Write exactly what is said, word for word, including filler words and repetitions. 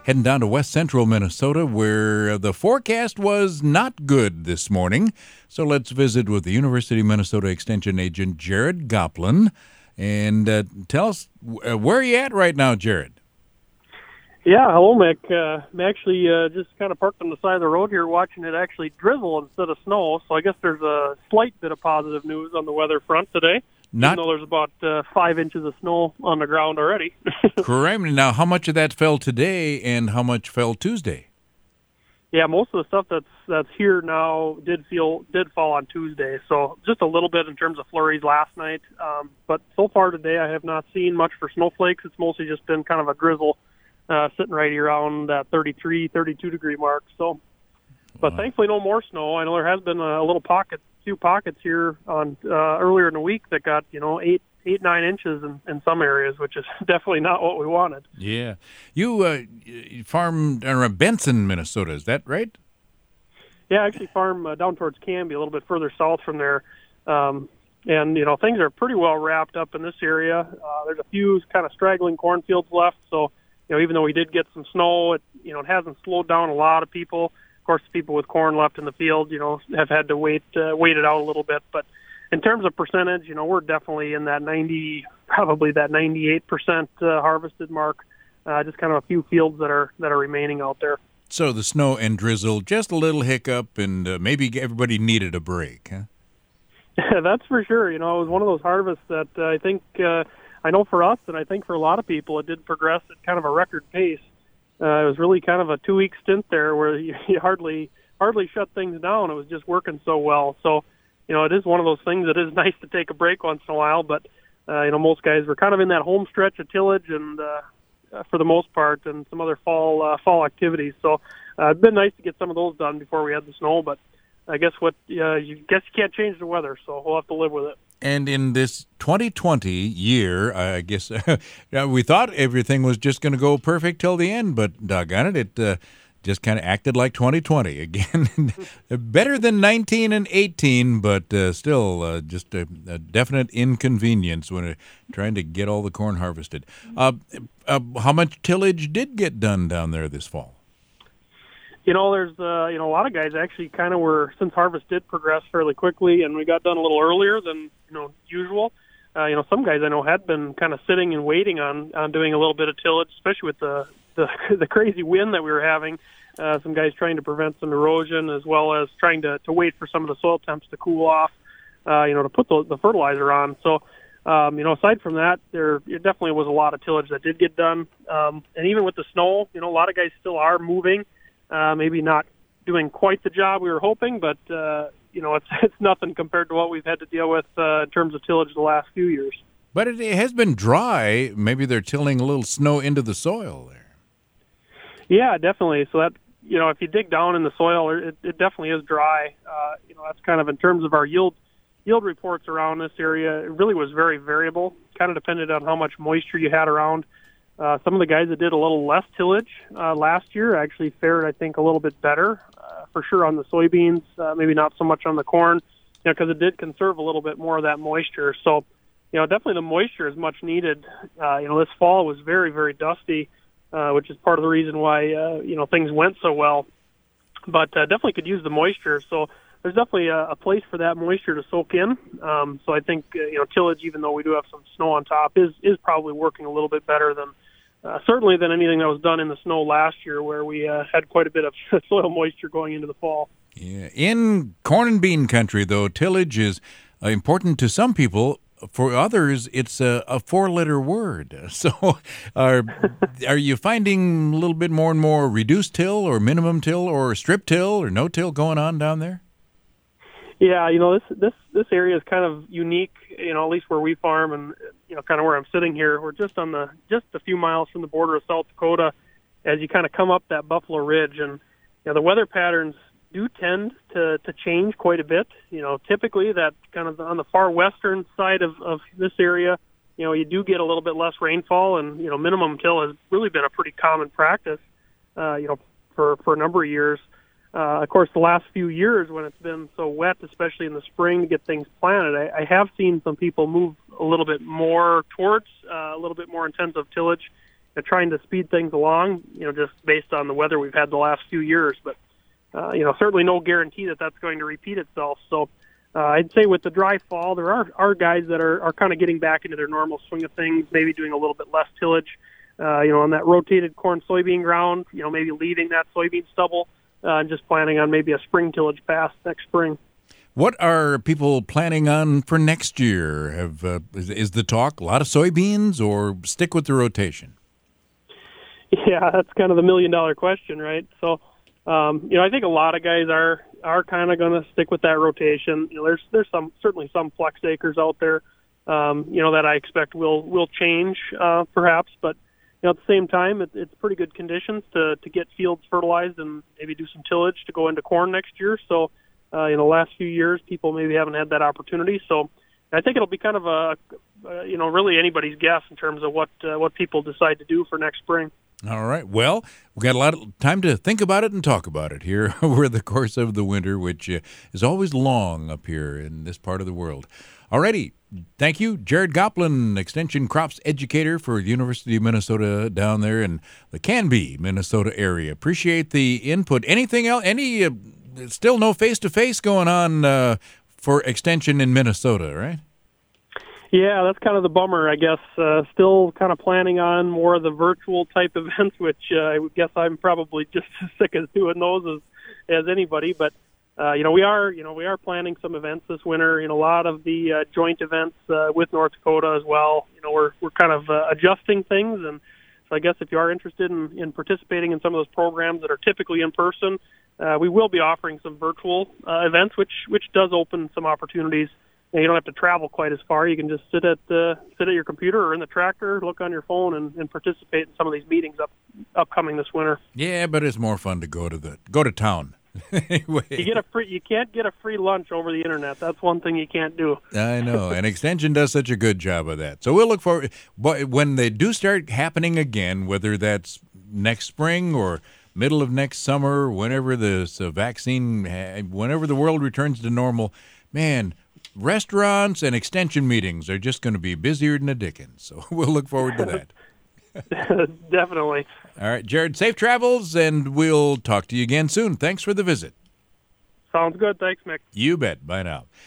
heading down to west central Minnesota, where the forecast was not good this morning. So let's visit with the University of Minnesota Extension agent, Jared Goplin, and uh, tell us, uh, where are you at right now, Jared? Yeah, hello, Mick. Uh, I'm actually uh, just kind of parked on the side of the road here watching it actually drizzle instead of snow, so I guess there's a slight bit of positive news on the weather front today. Not, even though there's about uh, five inches of snow on the ground already. Correct. Now, how much of that fell today and how much fell Tuesday? Yeah, most of the stuff that's that's here now did feel did fall on Tuesday. So just a little bit in terms of flurries last night. Um, but so far today, I have not seen much for snowflakes. It's mostly just been kind of a drizzle uh, sitting right around that thirty-three, thirty-two degree mark. So, but wow. Thankfully, no more snow. I know there has been a little pocket. Few pockets here on uh, earlier in the week that got you know eight eight nine inches in, in some areas, which is definitely not what we wanted. Yeah, you, uh, you farm in Benson, Minnesota, is that right? Yeah, I actually farm uh, down towards Canby, a little bit further south from there, um, and you know things are pretty well wrapped up in this area. Uh, there's a few kind of straggling cornfields left, so you know even though we did get some snow, it you know it hasn't slowed down a lot of people. Of course, people with corn left in the field, you know, have had to wait uh, wait it out a little bit. But in terms of percentage, you know, we're definitely in that ninety, probably that ninety-eight percent uh, harvested mark. Uh, just kind of a few fields that are that are remaining out there. So the snow and drizzle, just a little hiccup, and uh, maybe everybody needed a break, huh? That's for sure. You know, it was one of those harvests that uh, I think uh, I know for us, and I think for a lot of people, it did progress at kind of a record pace. Uh, it was really kind of a two-week stint there where you, you hardly hardly shut things down. It was just working so well. So, you know, it is one of those things that is nice to take a break once in a while. But, uh, you know, most guys were kind of in that home stretch of tillage and, uh, uh, for the most part, and some other fall uh, fall activities. So uh, it's been nice to get some of those done before we had the snow. But I guess what uh, you guess you can't change the weather, so we'll have to live with it. And in this twenty twenty year, I guess we thought everything was just going to go perfect till the end, but doggone it, it uh, just kind of acted like twenty twenty again. Better than nineteen and eighteen, but uh, still uh, just a, a definite inconvenience when uh, trying to get all the corn harvested. Uh, uh, how much tillage did get done down there this fall? You know, there's uh, you know a lot of guys actually kind of were, since harvest did progress fairly quickly, and we got done a little earlier than you know usual. Uh, you know, some guys I know had been kind of sitting and waiting on on doing a little bit of tillage, especially with the the, the crazy wind that we were having. Uh, some guys trying to prevent some erosion, as well as trying to to wait for some of the soil temps to cool off. Uh, you know, to put the, the fertilizer on. So. Um, you know, aside from that, there it definitely was a lot of tillage that did get done. Um, and even with the snow, you know, a lot of guys still are moving. Uh, maybe not doing quite the job we were hoping, but, uh, you know, it's it's nothing compared to what we've had to deal with uh, in terms of tillage the last few years. But it, it has been dry. Maybe they're tilling a little snow into the soil there. Yeah, definitely. So that, you know, if you dig down in the soil, it, it definitely is dry. Uh, you know, that's kind of in terms of our yield yield reports around this area. It really was very variable, kind of depended on how much moisture you had around. Uh, some of the guys that did a little less tillage uh, last year actually fared, I think, a little bit better, uh, for sure on the soybeans, uh, maybe not so much on the corn, you know, because it did conserve a little bit more of that moisture. So, you know, definitely the moisture is much needed. Uh, you know, this fall was very, very dusty, uh, which is part of the reason why, uh, you know, things went so well. But uh, definitely could use the moisture. So there's definitely a, a place for that moisture to soak in. Um, so I think, uh, you know, tillage, even though we do have some snow on top, is, is probably working a little bit better than Uh, certainly than anything that was done in the snow last year, where we uh, had quite a bit of soil moisture going into the fall. Yeah. In corn and bean country, though, tillage is uh, important to some people. For others, it's a, a four-letter word. So are, are you finding a little bit more and more reduced till or minimum till or strip till or no till going on down there? Yeah, you know, this this this area is kind of unique, you know, at least where we farm and, you know, kind of where I'm sitting here. We're just on the, just a few miles from the border of South Dakota as you kind of come up that Buffalo Ridge. And, you know, the weather patterns do tend to, to change quite a bit. You know, typically that kind of on the far western side of, of this area, you know, you do get a little bit less rainfall, and, you know, minimum till has really been a pretty common practice, uh, you know, for, for a number of years. Uh, of course, the last few years when it's been so wet, especially in the spring to get things planted, I, I have seen some people move a little bit more towards uh, a little bit more intensive tillage. uh, trying to speed things along, you know, just based on the weather we've had the last few years. But, uh, you know, certainly no guarantee that that's going to repeat itself. So uh, I'd say with the dry fall, there are, are guys that are, are kind of getting back into their normal swing of things, maybe doing a little bit less tillage, uh, you know, on that rotated corn soybean ground, you know, maybe leaving that soybean stubble uh, and just planning on maybe a spring tillage pass next spring. What are people planning on for next year? Have uh, is, is the talk a lot of soybeans or stick with the rotation? Yeah, that's kind of the million dollar question, right? So, um, you know, I think a lot of guys are are kind of going to stick with that rotation. You know, there's there's some certainly some flex acres out there, um, you know, that I expect will will change uh, perhaps, but you know, at the same time, it, it's pretty good conditions to to get fields fertilized and maybe do some tillage to go into corn next year. So. Uh, in the last few years, people maybe haven't had that opportunity. So I think it'll be kind of a, uh, you know, really anybody's guess in terms of what uh, what people decide to do for next spring. All right. Well, we've got a lot of time to think about it and talk about it here over the course of the winter, which uh, is always long up here in this part of the world. All righty. Thank you, Jared Goplin, Extension Crops Educator for the University of Minnesota down there in the Canby, Minnesota area. Appreciate the input. Anything else? Any... Uh, Still no face-to-face going on uh, for Extension in Minnesota, right? Yeah, that's kind of the bummer, I guess. Uh, still kind of planning on more of the virtual type events, which uh, I guess I'm probably just as sick as doing those as, as anybody. But, uh, you know, we are, you know, we are planning some events this winter. You know, a lot of the uh, joint events uh, with North Dakota as well. You know, we're we're kind of uh, adjusting things, and so I guess if you are interested in, in participating in some of those programs that are typically in person, Uh, we will be offering some virtual uh, events, which which does open some opportunities. You know, you don't have to travel quite as far. You can just sit at uh, sit at your computer or in the tractor, look on your phone, and, and participate in some of these meetings up upcoming this winter. Yeah, but it's more fun to go to the go to town. Anyway. You get a free. You can't get a free lunch over the internet. That's one thing you can't do. I know, and Extension does such a good job of that. So we'll look forward. But when they do start happening again, whether that's next spring or middle of next summer, whenever the uh, vaccine, whenever the world returns to normal, man, restaurants and Extension meetings are just going to be busier than a Dickens. So we'll look forward to that. Definitely. All right, Jared, safe travels, and we'll talk to you again soon. Thanks for the visit. Sounds good. Thanks, Mick. You bet. Bye now.